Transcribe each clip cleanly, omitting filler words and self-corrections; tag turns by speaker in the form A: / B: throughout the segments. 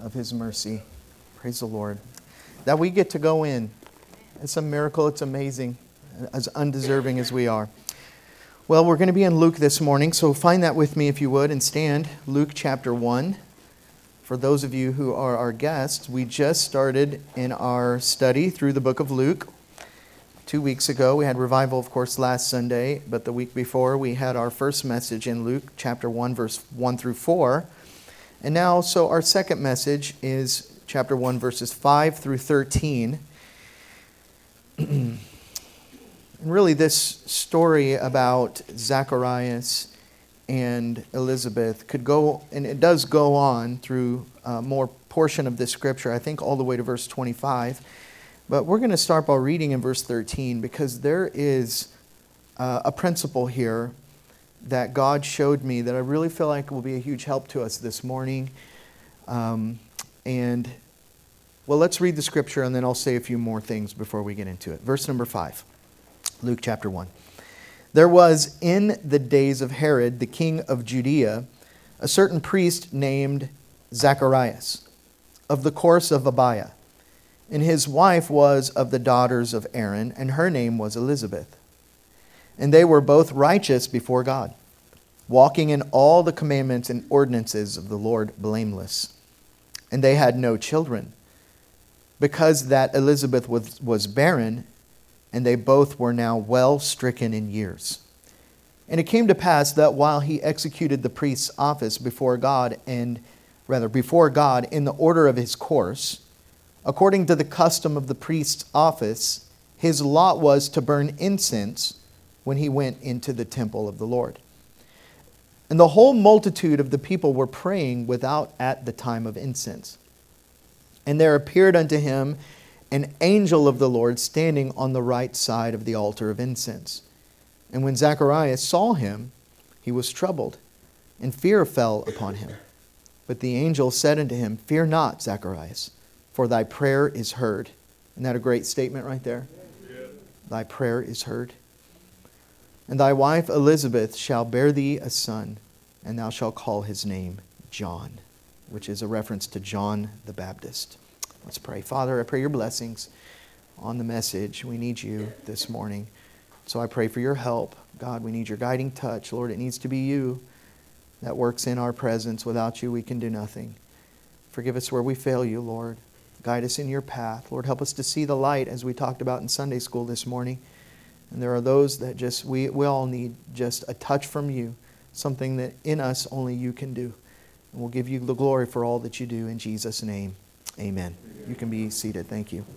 A: of His mercy. Praise the Lord. That we get to go in. It's a miracle. It's amazing, as undeserving as we are. Well, we're going to be in Luke this morning, so find that with me if you would and stand. Luke chapter 1. For those of you who are our guests, we just started in our study through the book of Luke. 2 weeks ago, we had revival, of course, last Sunday, but the week before, we had our first message in Luke chapter 1, verse 1 through 4. And now, so our second message is chapter 1, verses 5 through 13. And really, this story about Zacharias and Elizabeth could go, and it does go on through more portion of this scripture, I think all the way to verse 25. But we're going to start by reading in verse 13 because there is a principle here that God showed me that I really feel like will be a huge help to us this morning. And, well, let's read the scripture and then I'll say a few more things before we get into it. Verse number 5, Luke chapter 1. There was in the days of Herod, the king of Judea, a certain priest named Zacharias, of the course of Abiah. And his wife was of the daughters of Aaron, and her name was Elizabeth. And they were both righteous before God, walking in all the commandments and ordinances of the Lord blameless. And they had no children, because that Elizabeth was barren, and they both were now well stricken in years. And it came to pass that while he executed the priest's office before God in the order of his course, according to the custom of the priest's office, his lot was to burn incense when he went into the temple of the Lord. And the whole multitude of the people were praying without at the time of incense. And there appeared unto him an angel of the Lord standing on the right side of the altar of incense. And when Zacharias saw him, he was troubled, and fear fell upon him. But the angel said unto him, Fear not, Zacharias, for thy prayer is heard. Isn't that a great statement right there? Yeah. Thy prayer is heard. And thy wife Elizabeth shall bear thee a son, and thou shalt call his name John, which is a reference to John the Baptist. Let's pray. Father, I pray your blessings on the message. We need you this morning. So I pray for your help. God, we need your guiding touch. Lord, it needs to be you that works in our presence. Without you, we can do nothing. Forgive us where we fail you, Lord. Guide us in your path. Lord, help us to see the light as we talked about in Sunday school this morning. And there are those that just, we all need just a touch from you, something that in us only you can do. And we'll give you the glory for all that you do in Jesus' name. Amen. You can be seated. Thank you.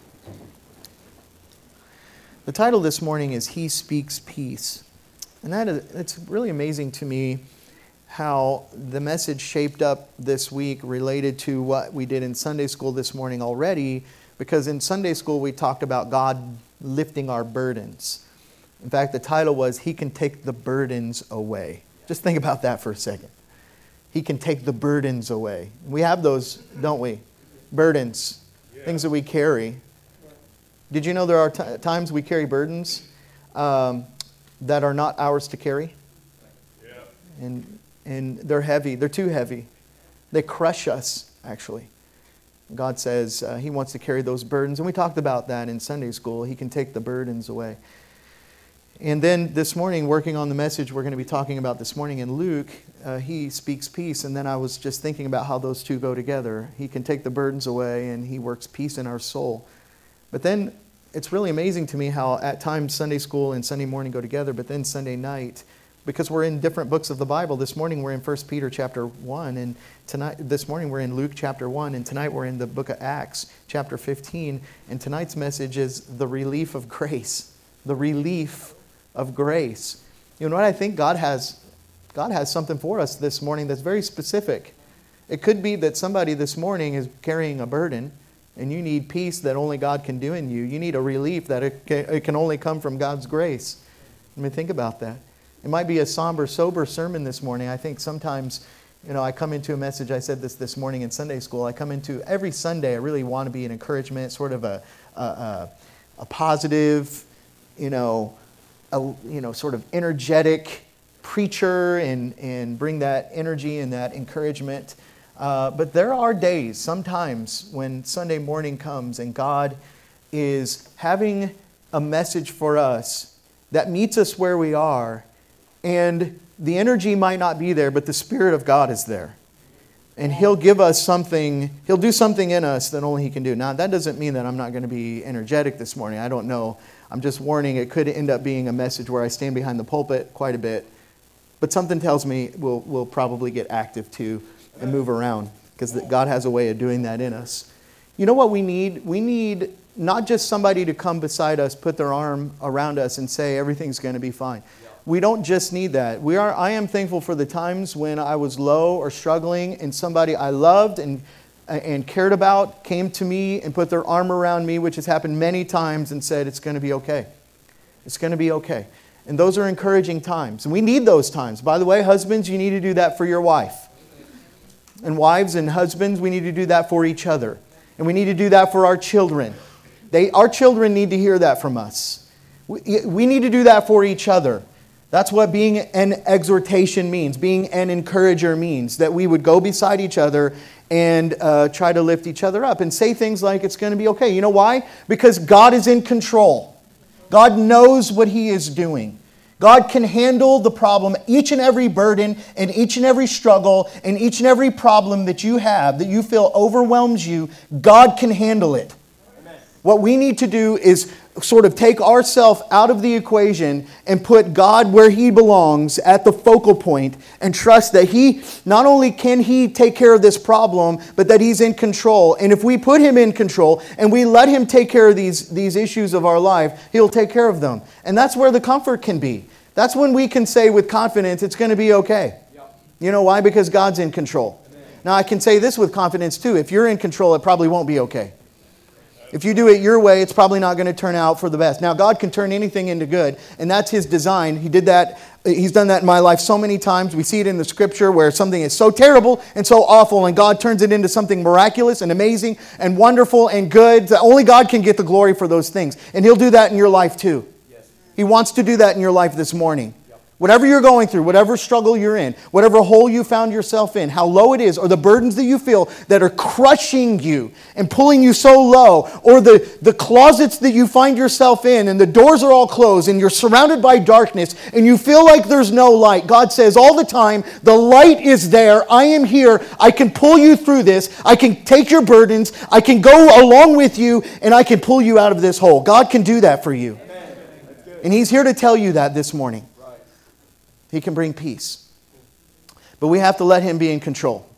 A: The title this morning is He Speaks Peace. And it's really amazing to me how the message shaped up this week related to what we did in Sunday school this morning already, because in Sunday school we talked about God lifting our burdens. In fact, the title was He Can Take the Burdens Away. Just think about that for a second. He can take the burdens away. We have those, don't we? Burdens, things that we carry. Did you know there are times we carry burdens that are not ours to carry? Yeah. And they're heavy. They're too heavy. They crush us, actually. God says He wants to carry those burdens. And we talked about that in Sunday school. He can take the burdens away. And then this morning, working on the message we're going to be talking about this morning in Luke, He speaks peace. And then I was just thinking about how those two go together. He can take the burdens away and He works peace in our soul. But then it's really amazing to me how at times Sunday school and Sunday morning go together, but then Sunday night, because we're in different books of the Bible. This morning we're in 1 Peter chapter 1, and this morning we're in Luke chapter 1, and tonight we're in the book of Acts chapter 15, and tonight's message is the relief of grace. The relief of grace. You know what I think? God has something for us this morning that's very specific. It could be that somebody this morning is carrying a burden, and you need peace that only God can do in you. You need a relief that it can only come from God's grace. I mean, think about that. It might be a somber, sober sermon this morning. I think sometimes, I come into a message, I said this morning in Sunday school, I come into every Sunday, I really want to be an encouragement, sort of a positive, sort of energetic preacher and bring that energy and that encouragement. But there are days, sometimes, when Sunday morning comes and God is having a message for us that meets us where we are, and the energy might not be there, but the Spirit of God is there. And He'll give us something, He'll do something in us that only He can do. Now, that doesn't mean that I'm not going to be energetic this morning. I don't know. I'm just warning, it could end up being a message where I stand behind the pulpit quite a bit. But something tells me we'll probably get active too and move around, because God has a way of doing that in us. You know what we need? We need not just somebody to come beside us, put their arm around us and say everything's going to be fine. We don't just need that. I am thankful for the times when I was low or struggling and somebody I loved and cared about came to me and put their arm around me, which has happened many times, and said, it's going to be okay. It's going to be okay. And those are encouraging times. And we need those times. By the way, husbands, you need to do that for your wife. And wives and husbands, we need to do that for each other. And we need to do that for our children. Our children need to hear that from us. We need to do that for each other. That's what being an exhortation means. Being an encourager means that we would go beside each other and try to lift each other up and say things like, it's going to be okay. You know why? Because God is in control. God knows what He is doing. God can handle the problem, each and every burden and each and every struggle and each and every problem that you have, that you feel overwhelms you. God can handle it. Amen. What we need to do is sort of take ourselves out of the equation and put God where He belongs at the focal point and trust that He, not only can He take care of this problem, but that He's in control. And if we put Him in control and we let Him take care of these issues of our life, He'll take care of them. And that's where the comfort can be. That's when we can say with confidence, it's going to be okay. Yep. You know why? Because God's in control. Amen. Now I can say this with confidence too. If you're in control, it probably won't be okay. If you do it your way, it's probably not going to turn out for the best. Now, God can turn anything into good, and that's His design. He did that. He's done that in my life so many times. We see it in the Scripture where something is so terrible and so awful, and God turns it into something miraculous and amazing and wonderful and good. Only God can get the glory for those things, and He'll do that in your life too. Yes. He wants to do that in your life this morning. Whatever you're going through, whatever struggle you're in, whatever hole you found yourself in, how low it is, or the burdens that you feel that are crushing you and pulling you so low, or the closets that you find yourself in and the doors are all closed and you're surrounded by darkness and you feel like there's no light. God says all the time, the light is there. I am here. I can pull you through this. I can take your burdens. I can go along with you, and I can pull you out of this hole. God can do that for you. And He's here to tell you that this morning. He can bring peace. But we have to let Him be in control.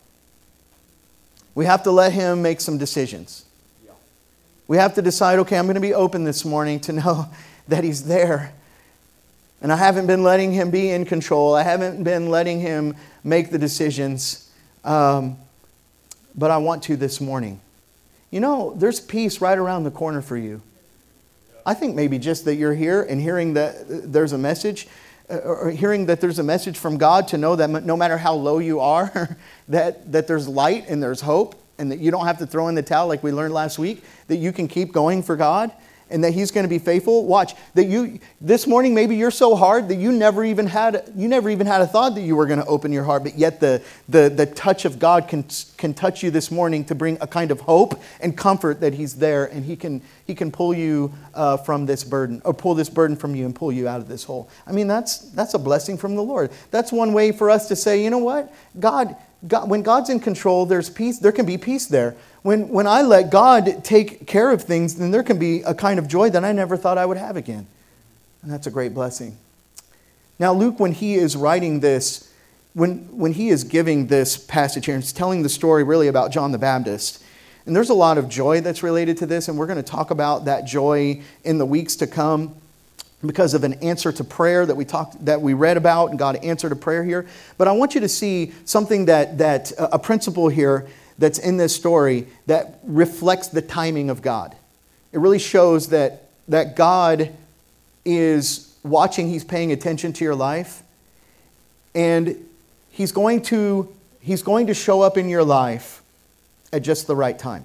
A: We have to let Him make some decisions. We have to decide, okay, I'm going to be open this morning to know that He's there. And I haven't been letting Him be in control. I haven't been letting Him make the decisions. But I want to this morning. You know, there's peace right around the corner for you. I think maybe just that you're here and hearing that there's a message, or hearing that there's a message from God to know that no matter how low you are, that there's light and there's hope, and that you don't have to throw in the towel like we learned last week, that you can keep going for God, and that He's going to be faithful. Watch, that this morning maybe you're so hard that you never even had a thought that you were going to open your heart, but yet the touch of God can touch you this morning to bring a kind of hope and comfort that He's there, and He can pull you from this burden, or pull this burden from you and pull you out of this hole. I mean, that's a blessing from the Lord. That's one way for us to say, you know what, God, when God's in control, there's peace. There can be peace there. When I let God take care of things, then there can be a kind of joy that I never thought I would have again. And that's a great blessing. Now, Luke, when he is writing this, when he is giving this passage here, and he's telling the story really about John the Baptist, and there's a lot of joy that's related to this, and we're going to talk about that joy in the weeks to come, because of an answer to prayer that we read about, and God answered a prayer here. But I want you to see something that a principle here that's in this story that reflects the timing of God. It really shows that God is watching, He's paying attention to your life, and He's going to show up in your life at just the right time.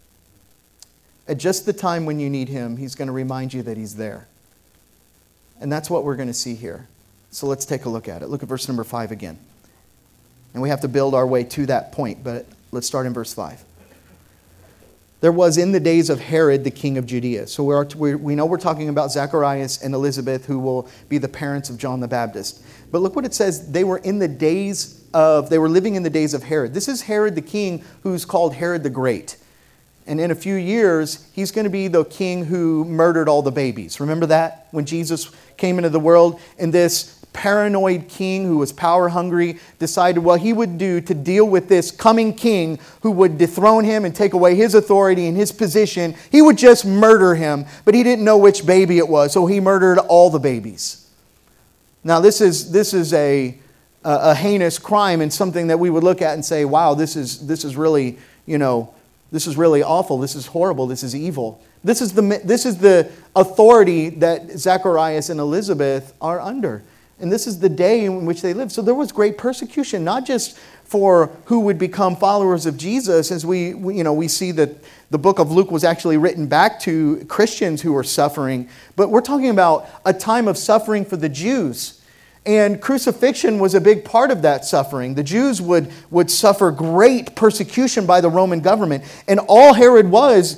A: At just the time when you need Him, He's going to remind you that He's there. And that's what we're going to see here. So let's take a look at it. Look at verse number 5 again. And we have to build our way to that point, but Let's start in verse 5. There was in the days of Herod, the king of Judea. So we know we're talking about Zacharias and Elizabeth, who will be the parents of John the Baptist. But look what it says. They were living in the days of Herod. This is Herod the king, who's called Herod the Great. And in a few years, he's going to be the king who murdered all the babies. Remember that? When Jesus came into the world, and this paranoid king who was power hungry decided what he would do to deal with this coming king who would dethrone him and take away his authority and his position. He would just murder him, but he didn't know which baby it was, so he murdered all the babies. Now this is a heinous crime, and something that we would look at and say, wow, this is really, this is really awful, this is horrible, this is evil. This is the authority that Zacharias and Elizabeth are under. And this is the day in which they lived. So there was great persecution, not just for who would become followers of Jesus, as we see that the book of Luke was actually written back to Christians who were suffering, but we're talking about a time of suffering for the Jews. And crucifixion was a big part of that suffering. The Jews would suffer great persecution by the Roman government. And all Herod was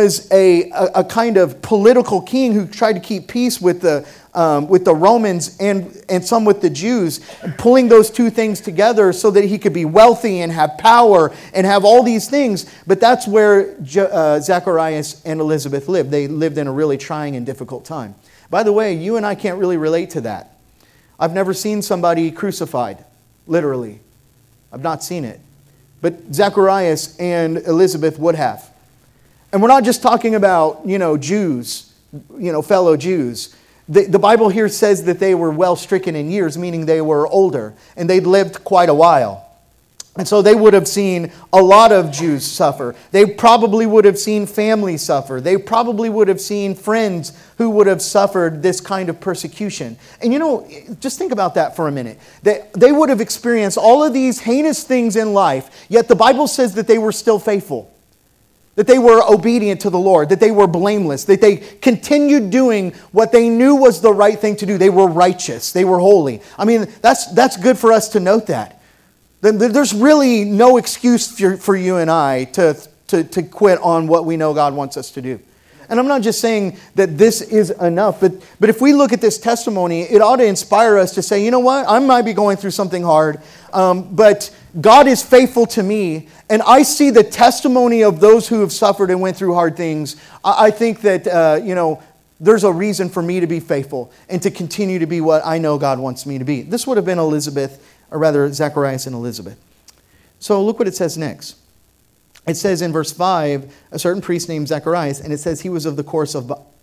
A: a kind of political king who tried to keep peace with the Romans and some with the Jews, pulling those two things together so that he could be wealthy and have power and have all these things. But that's where Zacharias and Elizabeth lived. They lived in a really trying and difficult time. By the way, you and I can't really relate to that. I've never seen somebody crucified, literally. I've not seen it. But Zacharias and Elizabeth would have. And we're not just talking about, Jews, fellow Jews. The Bible here says that they were well stricken in years, meaning they were older, and they'd lived quite a while. And so they would have seen a lot of Jews suffer. They probably would have seen families suffer. They probably would have seen friends who would have suffered this kind of persecution. And just think about that for a minute. They would have experienced all of these heinous things in life, yet the Bible says that they were still faithful, that they were obedient to the Lord, that they were blameless, that they continued doing what they knew was the right thing to do. They were righteous. They were holy. I mean, that's good for us to note that. There's really no excuse for you and I to quit on what we know God wants us to do. And I'm not just saying that this is enough, but if we look at this testimony, it ought to inspire us to say, you know what, I might be going through something hard, but God is faithful to me, and I see the testimony of those who have suffered and went through hard things. I think that, there's a reason for me to be faithful and to continue to be what I know God wants me to be. This would have been Zacharias and Elizabeth. So look what it says next. It says in verse 5, a certain priest named Zacharias, and it says he was of the course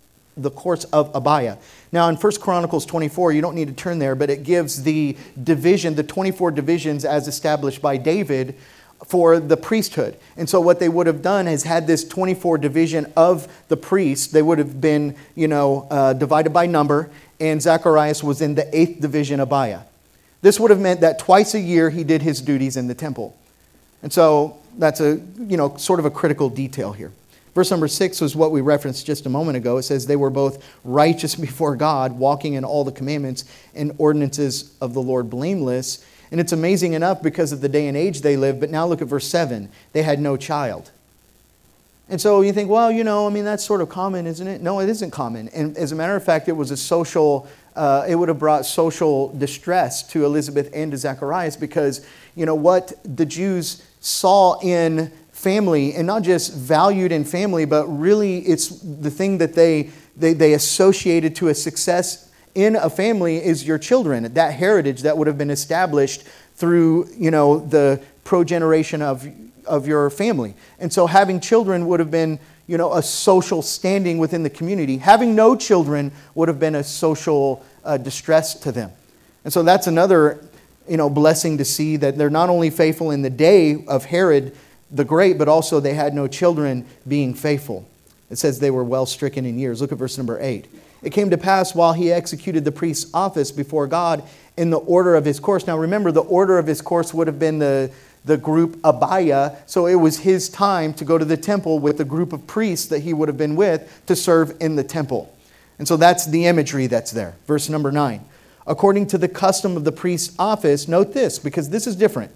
A: of Abiah. Now in 1 Chronicles 24, you don't need to turn there, but it gives the 24 divisions as established by David for the priesthood. And so what they would have done is had this 24 division of the priests. They would have been, divided by number, and Zacharias was in the 8th division Abiah. This would have meant that twice a year he did his duties in the temple. And so that's sort of a critical detail here. Verse number 6 was what we referenced just a moment ago. It says they were both righteous before God, walking in all the commandments and ordinances of the Lord blameless. And it's amazing enough because of the day and age they lived. But now look at verse 7. They had no child. And so you think, well, that's sort of common, isn't it? No, it isn't common. And as a matter of fact, it was it would have brought social distress to Elizabeth and to Zacharias, because what the Jews saw in family, and not just valued in family, but really it's the thing that they associated to a success in a family is your children, that heritage that would have been established through the progeneration of your family. And so having children would have been a social standing within the community. Having no children would have been a social distress to them. And so that's another, blessing to see that they're not only faithful in the day of Herod the Great, but also they had no children being faithful. It says they were well stricken in years. Look at verse number 8. It came to pass while he executed the priest's office before God in the order of his course. Now remember, the order of his course would have been the group Abiah. So it was his time to go to the temple with the group of priests that he would have been with to serve in the temple. And so that's the imagery that's there. Verse number 9. According to the custom of the priest's office, note this, because this is different.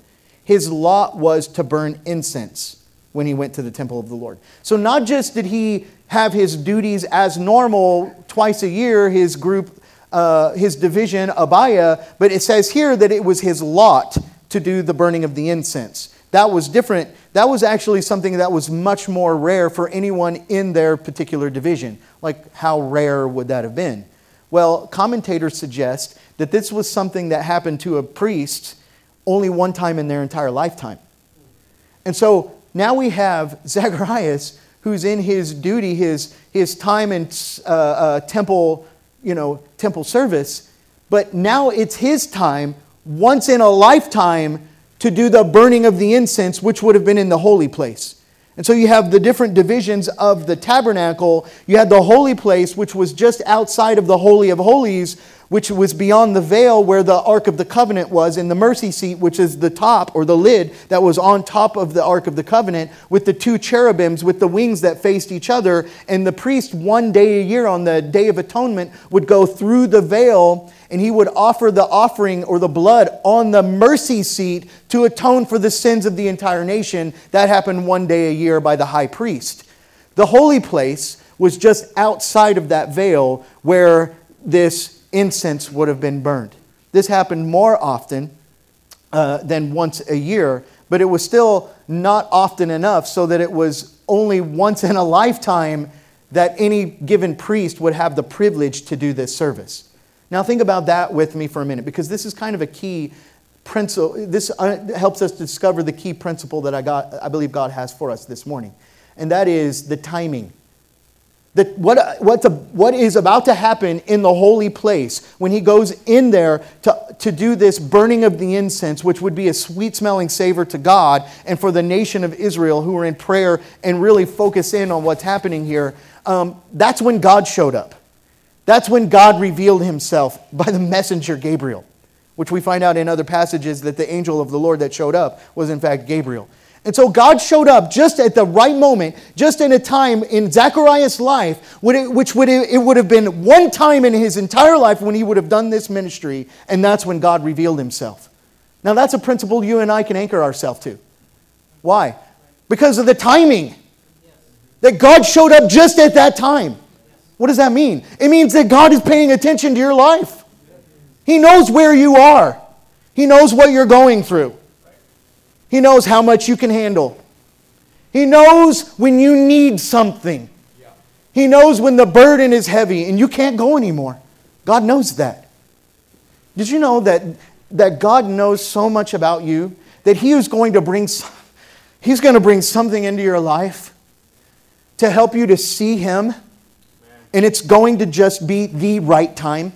A: his lot was to burn incense when he went to the temple of the Lord. So not just did he have his duties as normal twice a year, his group, his division, Abaya, but it says here that it was his lot to do the burning of the incense. That was different. That was actually something that was much more rare for anyone in their particular division. Like, how rare would that have been? Well, commentators suggest that this was something that happened to a priest only one time in their entire lifetime. And so now we have Zacharias, who's in his duty, his time in temple service, but now it's his time, once in a lifetime, to do the burning of the incense, which would have been in the holy place. And so you have the different divisions of the tabernacle. You had the holy place, which was just outside of the Holy of Holies, which was beyond the veil where the Ark of the Covenant was, and the mercy seat, which is the top or the lid that was on top of the Ark of the Covenant, with the two cherubims with the wings that faced each other. And the priest, one day a year on the Day of Atonement, would go through the veil and he would offer the offering or the blood on the mercy seat to atone for the sins of the entire nation. That happened one day a year by the high priest. The holy place was just outside of that veil where this incense would have been burned. This happened more often than once a year, but it was still not often enough so that it was only once in a lifetime that any given priest would have the privilege to do this service. Now think about that with me for a minute, because this is kind of a key principle. This helps us discover the key principle that I believe God has for us this morning. And that is the timing. What is about to happen in the holy place when he goes in there to do this burning of the incense, which would be a sweet-smelling savor to God and for the nation of Israel who are in prayer and really focus in on what's happening here. That's when God showed up. That's when God revealed himself by the messenger Gabriel, which we find out in other passages that the angel of the Lord that showed up was in fact Gabriel. And so God showed up just at the right moment, just in a time in Zechariah's life, which would have been one time in his entire life when he would have done this ministry, and that's when God revealed himself. Now that's a principle you and I can anchor ourselves to. Why? Because of the timing. That God showed up just at that time. What does that mean? It means that God is paying attention to your life. He knows where you are. He knows what you're going through. He knows how much you can handle. He knows when you need something. He knows when the burden is heavy and you can't go anymore. God knows that. Did you know that God knows so much about you that He's going to bring something into your life to help you to see Him? And it's going to just be the right time.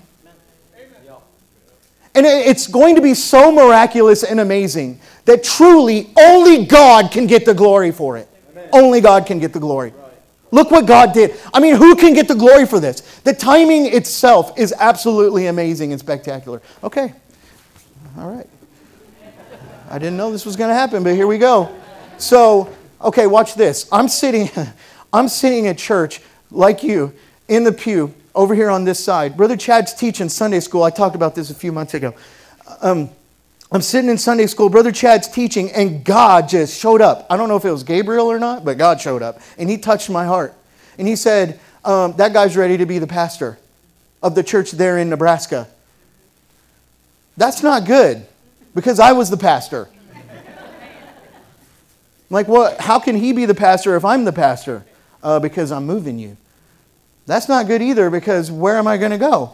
A: And it's going to be so miraculous and amazing that truly only God can get the glory for it. Only God can get the glory. Look what God did. I mean, who can get the glory for this? The timing itself is absolutely amazing and spectacular. Okay. All right. I didn't know this was going to happen, but here we go. So, okay, watch this. I'm sitting at church like you, in the pew, over here on this side. Brother Chad's teaching Sunday school. I talked about this a few months ago. I'm sitting in Sunday school. Brother Chad's teaching, and God just showed up. I don't know if it was Gabriel or not, but God showed up. And He touched my heart. And He said, that guy's ready to be the pastor of the church there in Nebraska. That's not good, because I was the pastor. I'm like, what? How can he be the pastor if I'm the pastor? Because I'm moving you. That's not good either, because where am I going to go?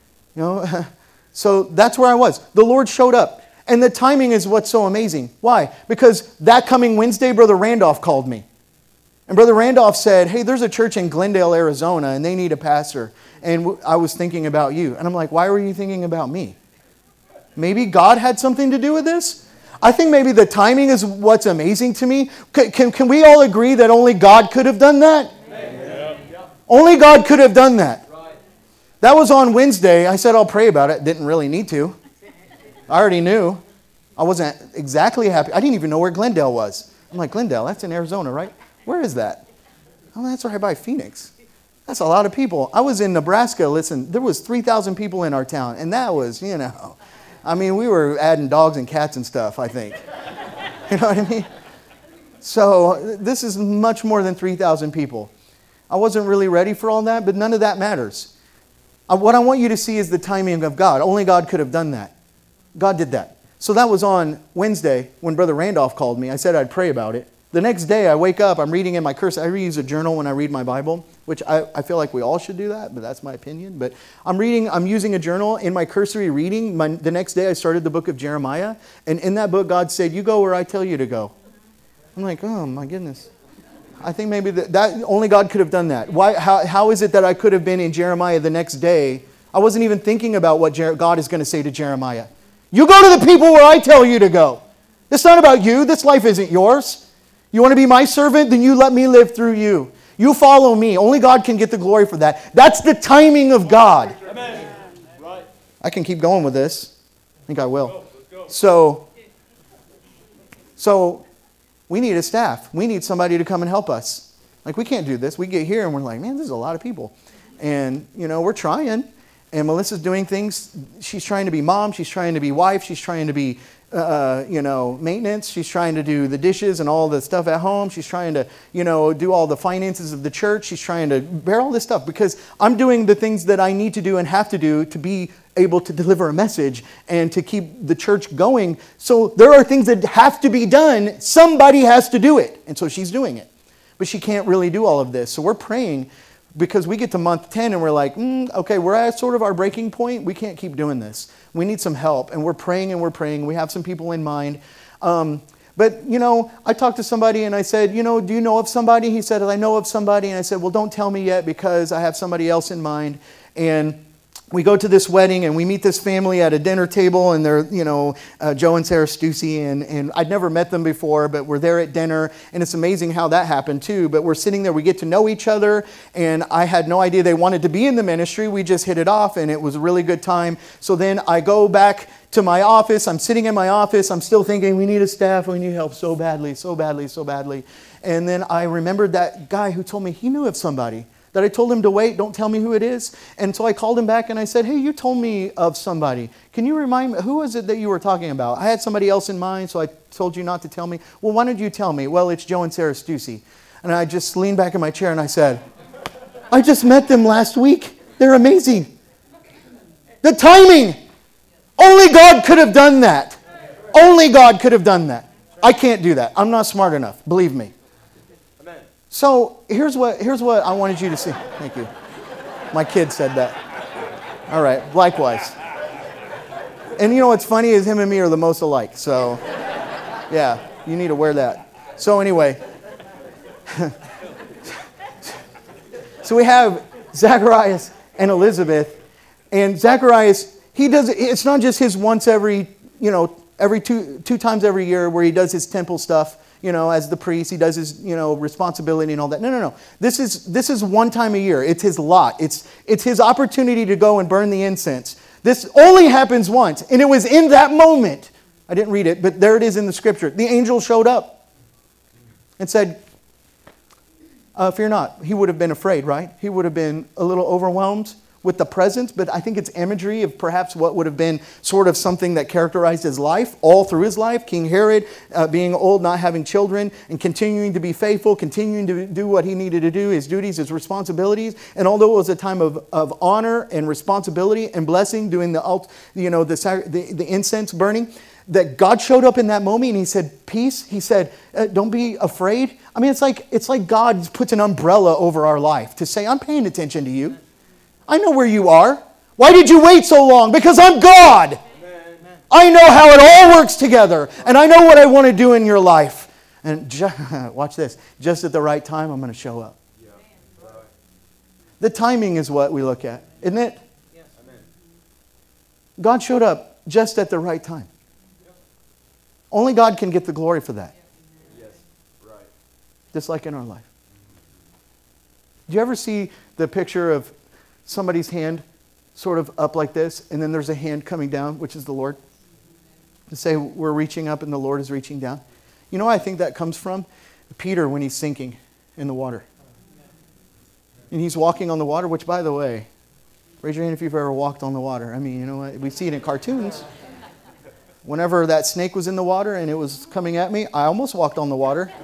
A: So that's where I was. The Lord showed up. And the timing is what's so amazing. Why? Because that coming Wednesday, Brother Randolph called me. And Brother Randolph said, hey, there's a church in Glendale, Arizona, and they need a pastor. And I was thinking about you. And I'm like, why were you thinking about me? Maybe God had something to do with this? I think maybe the timing is what's amazing to me. Can we all agree that only God could have done that? Only God could have done that. That was on Wednesday. I said I'll pray about it. Didn't really need to. I already knew. I wasn't exactly happy. I didn't even know where Glendale was. I'm like, Glendale, that's in Arizona, right? Where is that? Oh, that's right by Phoenix. That's a lot of people. I was in Nebraska. Listen, there was 3,000 people in our town. And that was, I mean, we were adding dogs and cats and stuff, I think. You know what I mean? So this is much more than 3,000 people. I wasn't really ready for all that, but none of that matters. What I want you to see is the timing of God. Only God could have done that. God did that. So that was on Wednesday when Brother Randolph called me. I said I'd pray about it. The next day I wake up, I'm reading in my curse. I use a journal when I read my Bible, which I feel like we all should do that, but that's my opinion. But I'm using a journal in my cursory reading. The next day I started the book of Jeremiah. And in that book, God said, you go where I tell you to go. I'm like, oh my goodness. I think maybe that only God could have done that. Why? How is it that I could have been in Jeremiah the next day? I wasn't even thinking about what God is going to say to Jeremiah. You go to the people where I tell you to go. It's not about you. This life isn't yours. You want to be my servant? Then you let me live through you. You follow me. Only God can get the glory for that. That's the timing of God. Amen. Right. I can keep going with this. I think I will. So we need a staff. We need somebody to come and help us. Like, we can't do this. We get here and we're like, man, this is a lot of people. And, we're trying. And Melissa's doing things. She's trying to be mom. She's trying to be wife. She's trying to be, maintenance. She's trying to do the dishes and all the stuff at home. She's trying to, do all the finances of the church. She's trying to bear all this stuff because I'm doing the things that I need to do and have to do to be able to deliver a message and to keep the church going. So there are things that have to be done. Somebody has to do it. And so she's doing it. But she can't really do all of this. So we're praying because we get to month 10 and we're like, okay, we're at sort of our breaking point. We can't keep doing this. We need some help. And we're praying and we're praying. We have some people in mind. But, I talked to somebody and I said, do you know of somebody? He said, I know of somebody. And I said, well, don't tell me yet because I have somebody else in mind. And we go to this wedding and we meet this family at a dinner table and they're, Joe and Sarah Stussy and I'd never met them before, but we're there at dinner and it's amazing how that happened too. But we're sitting there, we get to know each other and I had no idea they wanted to be in the ministry. We just hit it off and it was a really good time. So then I go back to my office. I'm sitting in my office. I'm still thinking we need a staff. We need help so badly, so badly, so badly. And then I remembered that guy who told me he knew of somebody. That I told him to wait, don't tell me who it is. And so I called him back and I said, hey, you told me of somebody. Can you remind me, who was it that you were talking about? I had somebody else in mind, so I told you not to tell me. Well, why did you tell me? Well, it's Joe and Sarah Stussy. And I just leaned back in my chair and I said, I just met them last week. They're amazing. The timing. Only God could have done that. Only God could have done that. I can't do that. I'm not smart enough, believe me. So here's what I wanted you to see. Thank you. My kid said that. All right, likewise. And what's funny is him and me are the most alike. So, yeah, you need to wear that. So anyway, so we have Zacharias and Elizabeth. And Zacharias, it's not just his once every two times every year where he does his temple stuff. As the priest, he does his, responsibility and all that. No. This is one time a year. It's his lot. It's his opportunity to go and burn the incense. This only happens once. And it was in that moment. I didn't read it, but there it is in the scripture. The angel showed up and said, fear not. He would have been afraid, right? He would have been a little overwhelmed with the presence, but I think it's imagery of perhaps what would have been sort of something that characterized his life, all through his life. King Herod, being old, not having children, and continuing to be faithful, continuing to do what he needed to do, his duties, his responsibilities. And although it was a time of honor and responsibility and blessing, doing the incense burning, that God showed up in that moment and he said, peace. He said, don't be afraid. I mean, it's like God puts an umbrella over our life to say, I'm paying attention to you. I know where you are. Why did you wait so long? Because I'm God. Amen. I know how it all works together. And I know what I want to do in your life. And watch this. Just at the right time, I'm going to show up. Yeah. Right. The timing is what we look at, isn't it? Yes. God showed up just at the right time. Yep. Only God can get the glory for that. Yes. Right. Just like in our life. Do you ever see the picture of somebody's hand sort of up like this, and then there's a hand coming down, which is the Lord? To say we're reaching up and the Lord is reaching down. You know what I think that comes from? Peter when he's sinking in the water. And he's walking on the water, which, by the way, raise your hand if you've ever walked on the water. I mean, you know what? We see it in cartoons. Whenever that snake was in the water and it was coming at me, I almost walked on the water.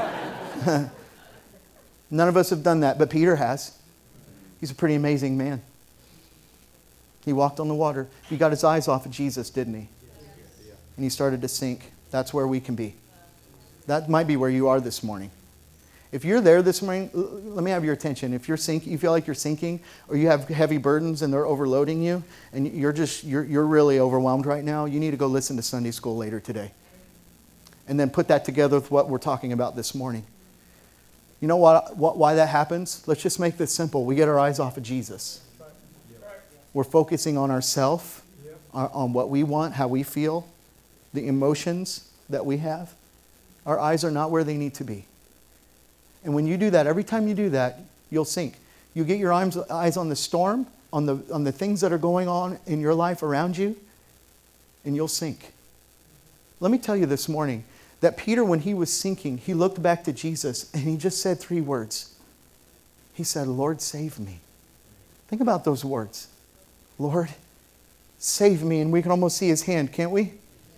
A: None of us have done that, but Peter has. He's a pretty amazing man. He walked on the water. He got his eyes off of Jesus, didn't he? And he started to sink. That's where we can be. That might be where you are this morning. If you're there this morning, let me have your attention. If you're sinking, you feel like you're sinking, or you have heavy burdens and they're overloading you, and you're really overwhelmed right now, you need to go listen to Sunday school later today. And then put that together with what we're talking about this morning. You know why that happens? Let's just make this simple. We get our eyes off of Jesus. We're focusing on ourselves, on what we want, how we feel, the emotions that we have. Our eyes are not where they need to be. And when you do that, every time you do that, you'll sink. You get your eyes on the storm, on the things that are going on in your life around you, and you'll sink. Let me tell you this morning that Peter, when he was sinking, he looked back to Jesus and he just said 3 words. He said, Lord, save me. Think about those words. Lord, save me. And we can almost see his hand, can't we?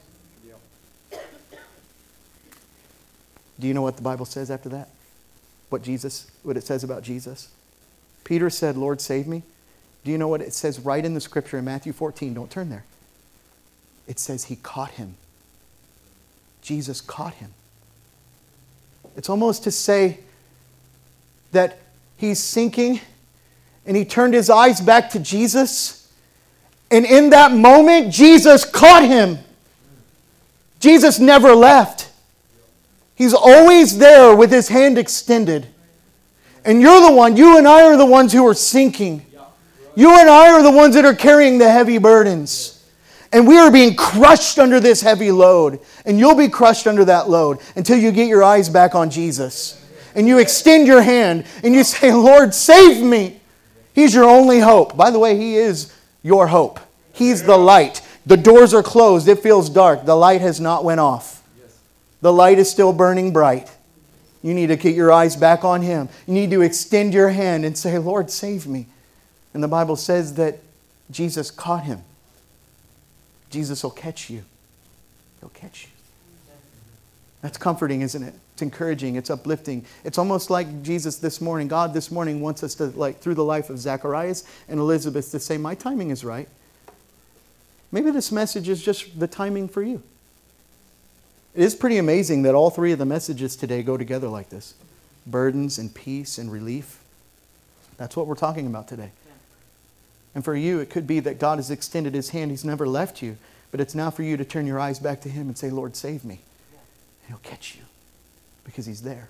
A: Do you know what the Bible says after that? What it says about Jesus? Peter said, Lord, save me. Do you know what it says right in the scripture in Matthew 14? Don't turn there. It says he caught him. Jesus caught him. It's almost to say that he's sinking and he turned his eyes back to Jesus. And in that moment, Jesus caught him. Jesus never left. He's always there with his hand extended. And you and I are the ones who are sinking. You and I are the ones that are carrying the heavy burdens. And we are being crushed under this heavy load. And you'll be crushed under that load until you get your eyes back on Jesus. And you extend your hand and you say, Lord, save me. He's your only hope. By the way, He is your hope. He's the light. The doors are closed. It feels dark. The light has not went off. The light is still burning bright. You need to get your eyes back on Him. You need to extend your hand and say, Lord, save me. And the Bible says that Jesus caught him. Jesus will catch you. He'll catch you. That's comforting, isn't it? It's encouraging. It's uplifting. It's almost like Jesus this morning, God this morning wants us to, like through the life of Zacharias and Elizabeth, to say, my timing is right. Maybe this message is just the timing for you. It is pretty amazing that all 3 of the messages today go together like this. Burdens and peace and relief. That's what we're talking about today. And for you, it could be that God has extended His hand. He's never left you. But it's now for you to turn your eyes back to Him and say, Lord, save me. And He'll catch you because He's there.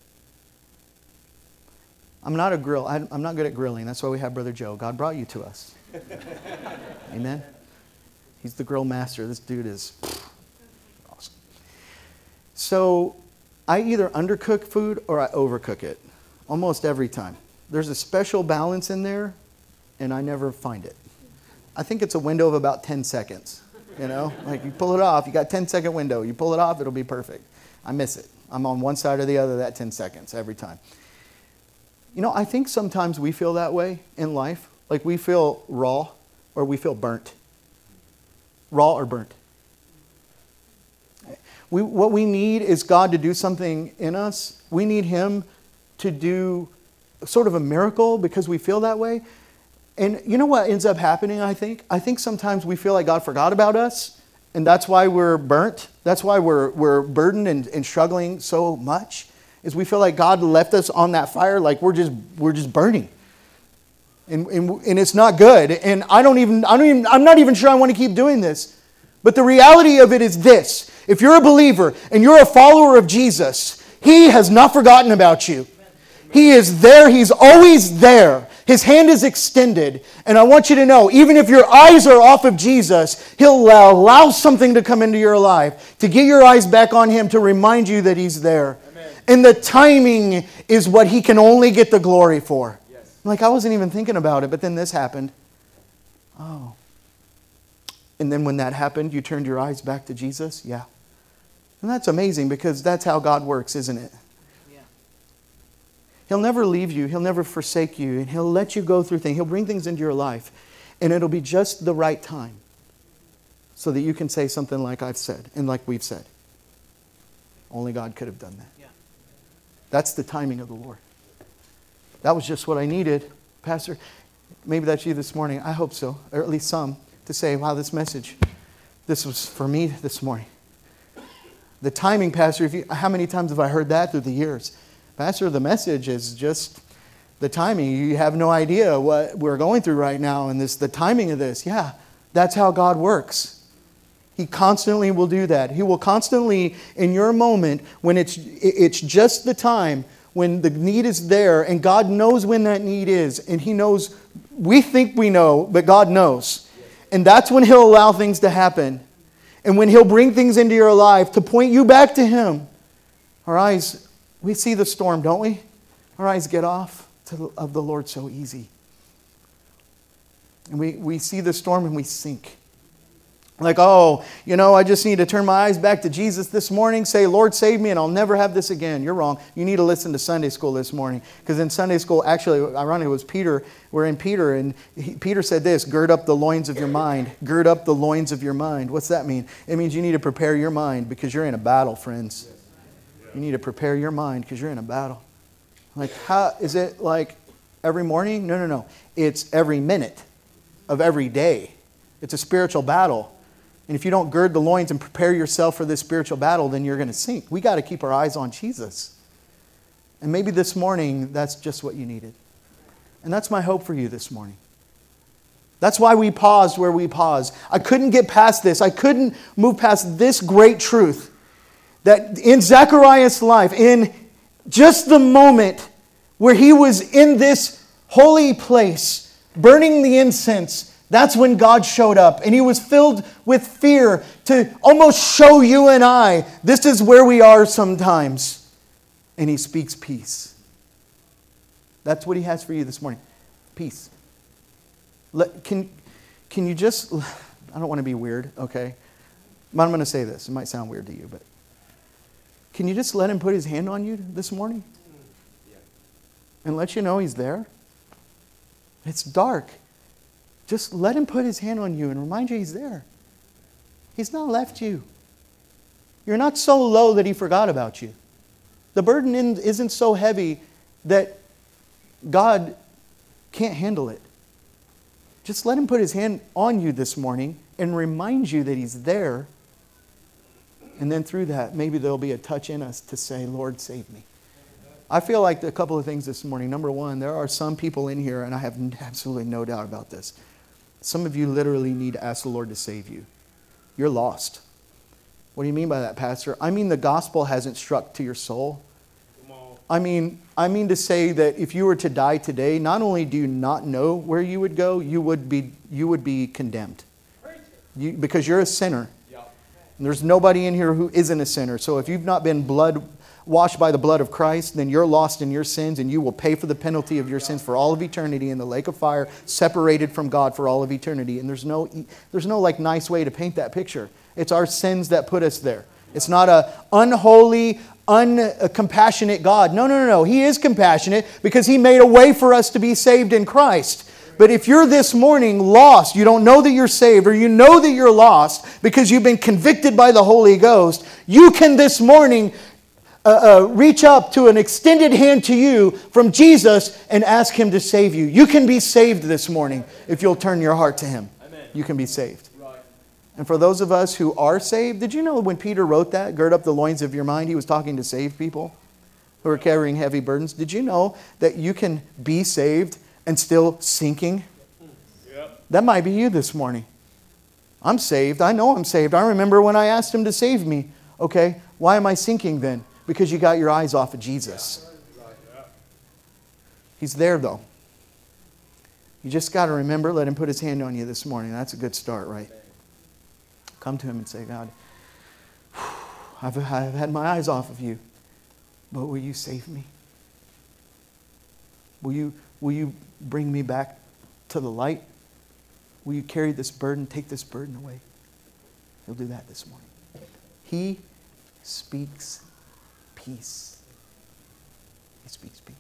A: I'm not good at grilling. That's why we have Brother Joe. God brought you to us. Amen? He's the grill master. This dude is awesome. So I either undercook food or I overcook it. Almost every time. There's a special balance in there, and I never find it. I think it's a window of about 10 seconds. You know, like you pull it off, you got a 10-second window. You pull it off, it'll be perfect. I miss it. I'm on one side or the other that 10 seconds every time. You know, I think sometimes we feel that way in life. Like we feel raw or we feel burnt. Raw or burnt. What we need is God to do something in us. We need Him to do sort of a miracle because we feel that way. And you know what ends up happening, I think? I think sometimes we feel like God forgot about us, and that's why we're burnt. That's why we're burdened and struggling so much, is we feel like God left us on that fire like we're just burning. And it's not good. And I'm not even sure I want to keep doing this. But the reality of it is this. If you're a believer and you're a follower of Jesus, He has not forgotten about you. He is there. He's always there. His hand is extended. And I want you to know, even if your eyes are off of Jesus, He'll allow something to come into your life to get your eyes back on Him, to remind you that He's there. Amen. And the timing is what He can only get the glory for. Yes. Like, I wasn't even thinking about it, but then this happened. Oh. And then when that happened, you turned your eyes back to Jesus? Yeah. And that's amazing because that's how God works, isn't it? He'll never leave you. He'll never forsake you. And He'll let you go through things. He'll bring things into your life. And it'll be just the right time. so that you can say something like I've said and like we've said. Only God could have done that.
B: Yeah.
A: That's the timing of the Lord. That was just what I needed, Pastor. Maybe that's you this morning. I hope so, or at least some, to say, wow, this message, this was for me this morning. The timing, Pastor, how many times have I heard that through the years? Pastor, the message is just the timing. You have no idea what we're going through right now and the timing of this. Yeah, that's how God works. He constantly will do that. He will constantly, in your moment, when it's just the time, when the need is there, and God knows when that need is, and He knows, we think we know, but God knows. And that's when He'll allow things to happen. And when He'll bring things into your life to point you back to Him. Our eyes, we see the storm, don't we? Our eyes get off of the Lord so easy. And we see the storm and we sink. Like, oh, I just need to turn my eyes back to Jesus this morning, say, Lord, save me, and I'll never have this again. You're wrong. You need to listen to Sunday school this morning. Because in Sunday school, actually, ironically, it was Peter. We're in Peter, and Peter said this, gird up the loins of your mind. Gird up the loins of your mind. What's that mean? It means you need to prepare your mind because you're in a battle, friends. You need to prepare your mind because you're in a battle. Like, how is it like every morning? No. It's every minute of every day. It's a spiritual battle. And if you don't gird the loins and prepare yourself for this spiritual battle, then you're going to sink. We got to keep our eyes on Jesus. And maybe this morning, that's just what you needed. And that's my hope for you this morning. That's why we paused where we paused. I couldn't get past this. I couldn't move past this great truth that in Zechariah's life, in just the moment where he was in this holy place, burning the incense, that's when God showed up, and He was filled with fear to almost show you and I, this is where we are sometimes. And He speaks peace. That's what He has for you this morning. Peace. Can you just, I don't want to be weird, okay? But I'm going to say this. It might sound weird to you, but can you just let Him put His hand on you this morning? And let you know He's there? It's dark. Just let Him put His hand on you and remind you He's there. He's not left you. You're not so low that He forgot about you. The burden isn't so heavy that God can't handle it. Just let Him put His hand on you this morning and remind you that He's there. And then through that, maybe there'll be a touch in us to say, Lord, save me. I feel like a couple of things this morning. Number one, there are some people in here, and I have absolutely no doubt about this. Some of you literally need to ask the Lord to save you. You're lost. What do you mean by that, Pastor? I mean the gospel hasn't struck to your soul. I mean to say that if you were to die today, not only do you not know where you would go, you would be condemned. Because you're a sinner. And there's nobody in here who isn't a sinner. So if you've not been washed by the blood of Christ, then you're lost in your sins, and you will pay for the penalty of your sins for all of eternity in the lake of fire, separated from God for all of eternity. And there's no like nice way to paint that picture. It's our sins that put us there. It's not a unholy, uncompassionate God. No. He is compassionate because He made a way for us to be saved in Christ. But if you're this morning lost, you don't know that you're saved, or you know that you're lost because you've been convicted by the Holy Ghost, you can this morning reach up to an extended hand to you from Jesus and ask Him to save you. You can be saved this morning if you'll turn your heart to Him. Amen. You can be saved. Right. And for those of us who are saved, did you know when Peter wrote that, gird up the loins of your mind, he was talking to saved people who are carrying heavy burdens? Did you know that you can be saved and still sinking? Yep. That might be you this morning. I'm saved. I know I'm saved. I remember when I asked Him to save me. Okay, why am I sinking then? Because you got your eyes off of Jesus. He's there though. You just got to remember, let Him put His hand on you this morning. That's a good start, right? Come to Him and say, God, I've had my eyes off of you, but will you save me? Will you bring me back to the light? Will you carry this burden, take this burden away? He'll do that this morning. He speaks peace. He speaks peace.